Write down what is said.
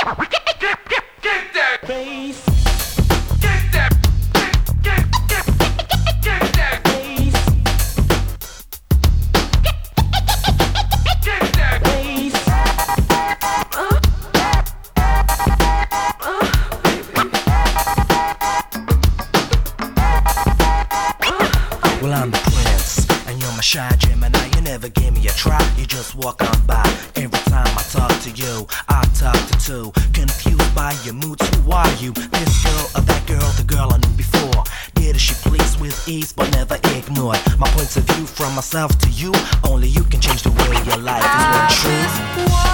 Well, I'm the prince, and you're my shy Gemini. You never gave me a try, you just walk on by. Every time I talk to you, I talk to two. Confused by your moods, who are you? This girl or that girl, the girl I knew before. Did she please with ease, but never ignored my points of view from myself to you? Only you can change the way your life is one truth.